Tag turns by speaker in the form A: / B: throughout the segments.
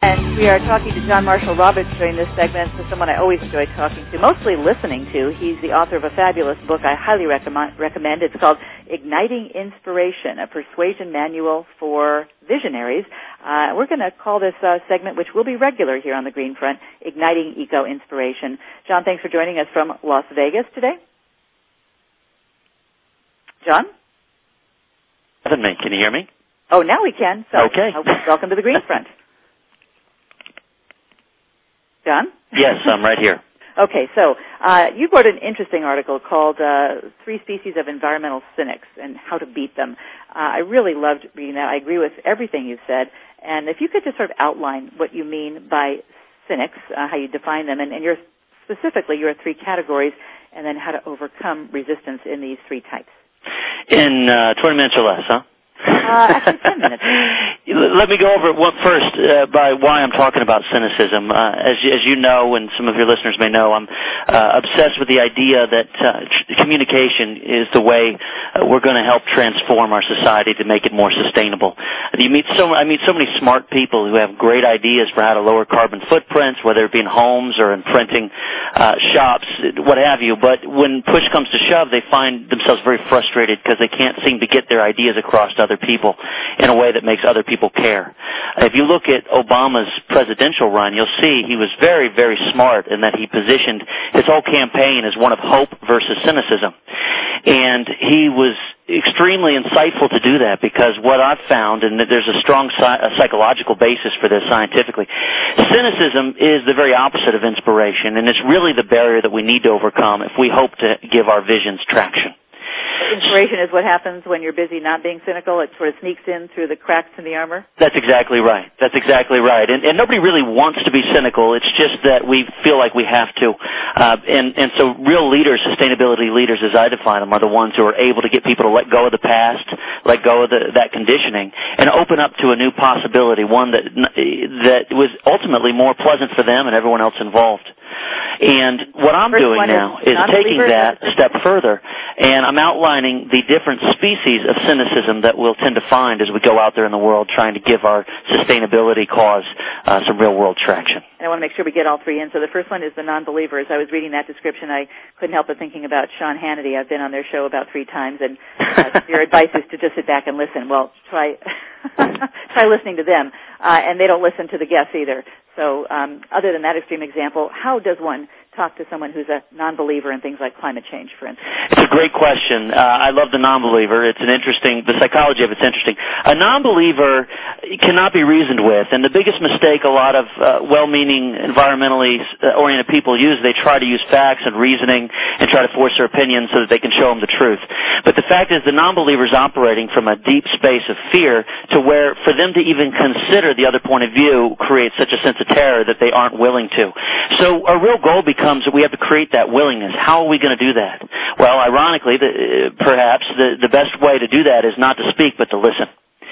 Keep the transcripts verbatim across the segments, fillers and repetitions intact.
A: And we are talking to John Marshall Roberts during this segment, so someone I always enjoy talking to, mostly listening to. He's the author of a fabulous book I highly recommend. recommend. It's called Igniting Inspiration, a persuasion manual for visionaries. Uh, we're going to call this uh, segment, which will be regular here on the Green Front, Igniting Eco-Inspiration. John, thanks for joining us from Las Vegas today. John?
B: Me. Can you hear me?
A: Oh, now we can. So,
B: okay.
A: Uh, welcome to the Green Front. John?
B: Yes, I'm right here.
A: Okay, so uh, you wrote an interesting article called uh, Three Species of Environmental Cynics and How to Beat Them. Uh, I really loved reading that. I agree with everything you said. And if you could just sort of outline what you mean by cynics, uh, how you define them, and, and your, specifically your three categories, and then how to overcome resistance in these three types.
B: In uh, twenty minutes or less, huh?
A: Uh, actually, ten minutes.
B: Let me go over well, first uh, by why I'm talking about cynicism. Uh, as, as you know, and some of your listeners may know, I'm uh, obsessed with the idea that uh, tr- communication is the way uh, we're going to help transform our society to make it more sustainable. You meet so I meet so many smart people who have great ideas for how to lower carbon footprints, whether it be in homes or in printing uh, shops, what have you. But when push comes to shove, they find themselves very frustrated because they can't seem to get their ideas across to other people in a way that makes other people care. If you look at Obama's presidential run, you'll see he was very, very smart in that he positioned his whole campaign as one of hope versus cynicism. And he was extremely insightful to do that because what I've found, and there's a strong sci- a psychological basis for this scientifically, cynicism is the very opposite of inspiration, and it's really the barrier that we need to overcome if we hope to give our visions traction.
A: Inspiration is what happens when you're busy not being cynical. It sort of sneaks in through the cracks in the armor.
B: That's exactly right. That's exactly right. And, and nobody really wants to be cynical. It's just that we feel like we have to. Uh, and, and so real leaders, sustainability leaders as I define them, are the ones who are able to get people to let go of the past, let go of the, that conditioning, and open up to a new possibility, one that, that was ultimately more pleasant for them and everyone else involved. And what I'm
A: First
B: doing now is taking that a step further, and I'm outlining the different species of cynicism that we'll tend to find as we go out there in the world trying to give our sustainability cause uh, some real-world traction.
A: And I want to make sure we get all three in. So the first one is the non-believers. I was reading that description. I couldn't help but thinking about Sean Hannity. I've been on their show about three times, and uh, your advice is to just sit back and listen. Well, try try listening to them. Uh, and they don't listen to the guests either. So um, other than that extreme example, how does one talk to someone who's a non-believer in things like climate change, for instance?
B: It's a great question. Uh, I love the non-believer. It's an interesting, the psychology of it's interesting. A non-believer cannot be reasoned with, and the biggest mistake a lot of uh, well-meaning, environmentally oriented people use, they try to use facts and reasoning and try to force their opinion so that they can show them the truth. But the fact is the non-believer is operating from a deep space of fear to where for them to even consider the other point of view creates such a sense of terror that they aren't willing to. So our real goal becomes that we have to create that willingness. How are we going to do that? Well, ironically, the, uh, perhaps the, the best way to do that is not to speak but to listen.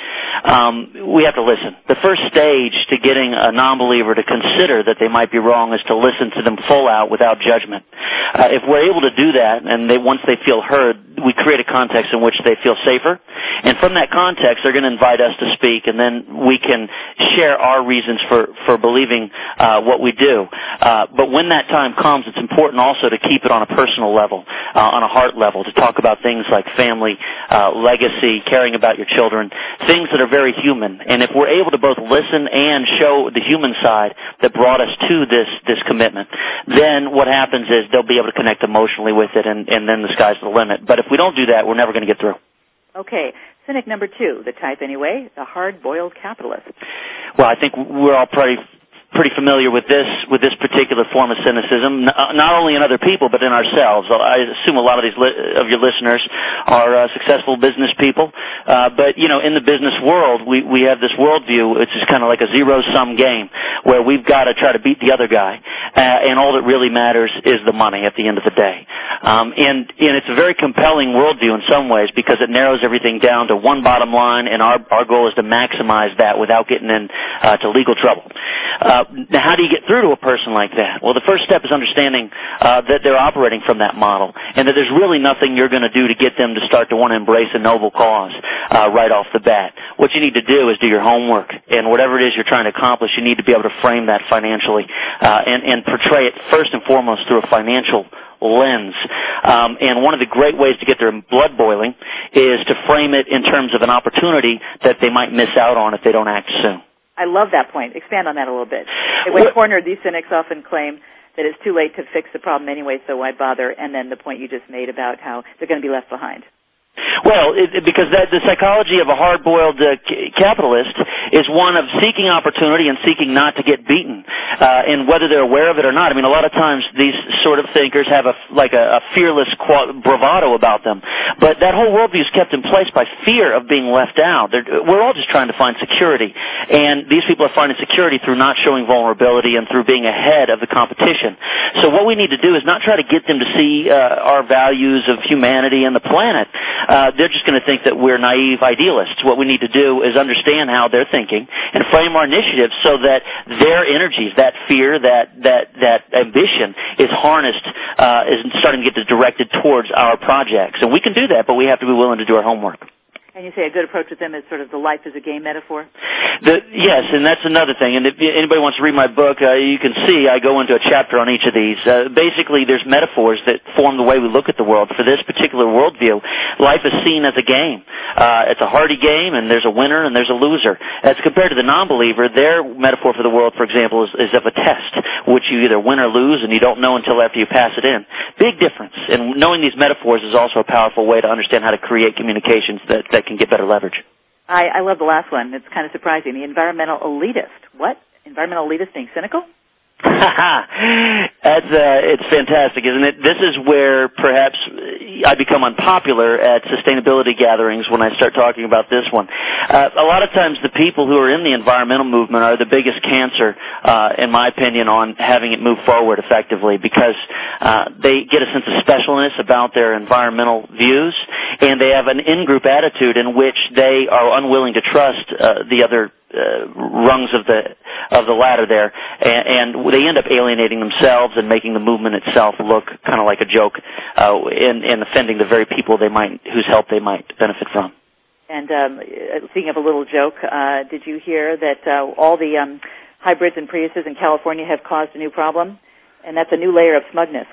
B: Um, we have to listen. The first stage to getting a non-believer to consider that they might be wrong is to listen to them full out without judgment. Uh, if we're able to do that, and they, once they feel heard, we create a context in which they feel safer. And from that context, they're going to invite us to speak, and then we can share our reasons for, for believing uh, what we do. Uh, but when that time comes, it's important also to keep it on a personal level, uh, on a heart level, to talk about things like family, uh, legacy, caring about your children, things that are very human. And if we're able to both listen and show the human side that brought us to this, this commitment, then what happens is they'll be able to connect emotionally with it, and, and then the sky's the limit. But if we don't do that, we're never going to get through.
A: Okay. Cynic number two, the type anyway, the hard-boiled capitalist.
B: Well, I think we're all pretty pretty familiar with this with this particular form of cynicism, not only in other people but in ourselves. I assume a lot of these li- of your listeners are uh, successful business people, uh, but you know, in the business world, we we have this worldview. It's just kind of like a zero-sum game where we've got to try to beat the other guy, uh, and all that really matters is the money at the end of the day. Um, and and it's a very compelling worldview in some ways because it narrows everything down to one bottom line, and our our goal is to maximize that without getting in uh, to legal trouble. Uh, Uh, now, how do you get through to a person like that? Well, the first step is understanding uh, that they're operating from that model and that there's really nothing you're going to do to get them to start to want to embrace a noble cause uh, right off the bat. What you need to do is do your homework, and whatever it is you're trying to accomplish, you need to be able to frame that financially uh, and, and portray it first and foremost through a financial lens. Um, and one of the great ways to get their blood boiling is to frame it in terms of an opportunity that they might miss out on if they don't act soon.
A: I love that point. Expand on that a little bit. When
B: What,
A: cornered, these cynics often claim that it's too late to fix the problem anyway, so why bother? And then the point you just made about how they're going to be left behind.
B: Well, it, because that, the psychology of a hard-boiled uh, c- capitalist is one of seeking opportunity and seeking not to get beaten, uh, and whether they're aware of it or not. I mean, a lot of times these sort of thinkers have a like a, a fearless qual- bravado about them, but that whole worldview is kept in place by fear of being left out. They're, we're all just trying to find security, and these people are finding security through not showing vulnerability and through being ahead of the competition. So what we need to do is not try to get them to see uh, our values of humanity and the planet. Uh, they're just going to think that we're naive idealists. What we need to do is understand how they're thinking and frame our initiatives so that their energies, that fear, that that that ambition is harnessed, uh, is starting to get directed towards our projects. And we can do that, but we have to be willing to do our homework.
A: And you say a good approach with them is sort of the life is a game metaphor?
B: The, yes, and that's another thing. And if anybody wants to read my book, uh, you can see I go into a chapter on each of these. Uh, basically, there's metaphors that form the way we look at the world. For this particular worldview, life is seen as a game. Uh, it's a hardy game, and there's a winner and there's a loser. As compared to the non-believer, their metaphor for the world, for example, is, is of a test, which you either win or lose, and you don't know until after you pass it in. Big difference. And knowing these metaphors is also a powerful way to understand how to create communications that, that can get better leverage.
A: I, I love the last one. It's kind of surprising. The environmental elitist. What? Environmental elitist being cynical?
B: That's uh, it's fantastic, isn't it? This is where perhaps I become unpopular at sustainability gatherings when I start talking about this one. Uh, a lot of times the people who are in the environmental movement are the biggest cancer, uh, in my opinion, on having it move forward effectively because uh, they get a sense of specialness about their environmental views, and they have an in-group attitude in which they are unwilling to trust uh, the other Uh, rungs of the of the ladder there, and, and they end up alienating themselves and making the movement itself look kind of like a joke, uh, and, and offending the very people they might whose help they might benefit from.
A: And um, speaking of a little joke, uh, did you hear that uh, all the um, hybrids and Priuses in California have caused a new problem? And that's a new layer of smugness.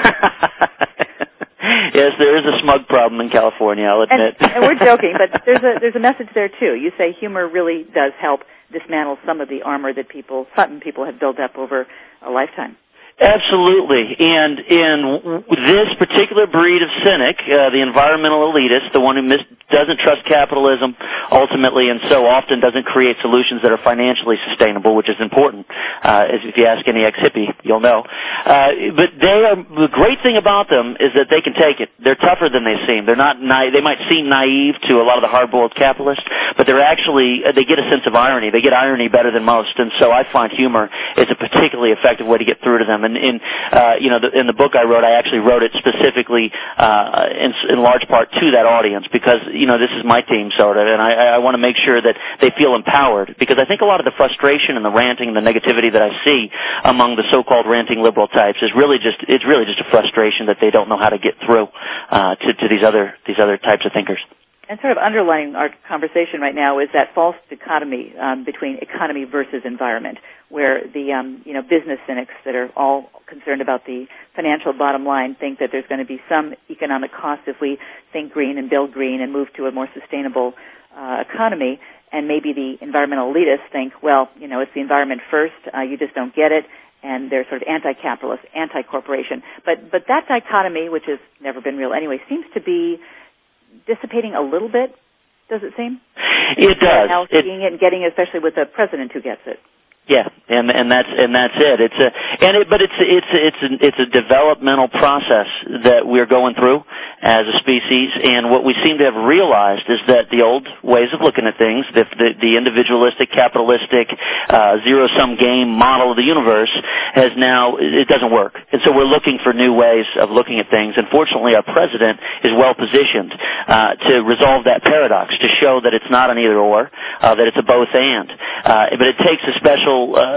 B: Yes, there is a smug problem in California, I'll admit.
A: And, and we're joking, but there's a there's a message there too. You say humor really does help dismantle some of the armor that people, certain people, have built up over a lifetime.
B: Absolutely, and in this particular breed of cynic, uh, the environmental elitist, the one who mis- doesn't trust capitalism ultimately and so often doesn't create solutions that are financially sustainable, which is important. Uh, as if you ask any ex-hippie, you'll know. Uh, but they are, the great thing about them is that they can take it. They're tougher than they seem. They're not na- they might seem naive to a lot of the hard-boiled capitalists, but they're actually, they get a sense of irony. They get irony better than most, and so I find humor is a particularly effective way to get through to them. And in, uh, you know, the, in the book I wrote, I actually wrote it specifically, uh, in, in large part to that audience because, you know, this is my team sort of, and I, I want to make sure that they feel empowered because I think a lot of the frustration and the ranting and the negativity that I see among the so-called ranting liberal types is really just, it's really just a frustration that they don't know how to get through, uh, to, to these other, these other types of thinkers.
A: And sort of underlining our conversation right now is that false dichotomy um, between economy versus environment, where the um, you know business cynics that are all concerned about the financial bottom line think that there's going to be some economic cost if we think green and build green and move to a more sustainable uh, economy. And maybe the environmental elitists think, well, you know, it's the environment first. Uh, you just don't get it. And they're sort of anti-capitalist, anti-corporation. But but that dichotomy, which has never been real anyway, seems to be dissipating a little bit, does it seem?
B: It does.
A: Now seeing it, it and getting it, especially with the president who gets it.
B: Yeah, and and that's and that's it. It's a and it, but it's it's it's a, it's a developmental process that we're going through as a species. And what we seem to have realized is that the old ways of looking at things, the the, the individualistic, capitalistic, uh, zero-sum game model of the universe, has now it doesn't work. And so we're looking for new ways of looking at things. And fortunately, our president is well positioned uh, to resolve that paradox, to show that it's not an either or, uh, that it's a both and. Uh, but it takes a special Uh,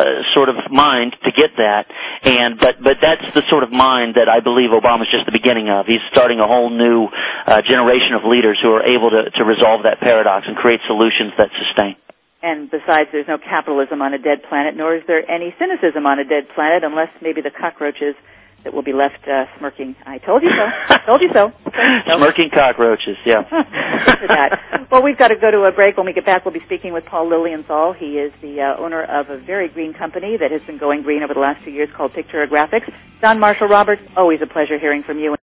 B: uh, sort of mind to get that. And but but that's the sort of mind that I believe Obama's just the beginning of. He's starting a whole new uh, generation of leaders who are able to, to resolve that paradox and create solutions that sustain.
A: And besides, there's no capitalism on a dead planet, nor is there any cynicism on a dead planet, unless maybe the cockroaches that will be left uh, smirking. I told you so. I told you so. so.
B: Smirking cockroaches, yeah.
A: that. Well, we've got to go to a break. When we get back, we'll be speaking with Paul Lilienthal. He is the uh, owner of a very green company that has been going green over the last few years called Pictura Graphics. Don Marshall Roberts, always a pleasure hearing from you.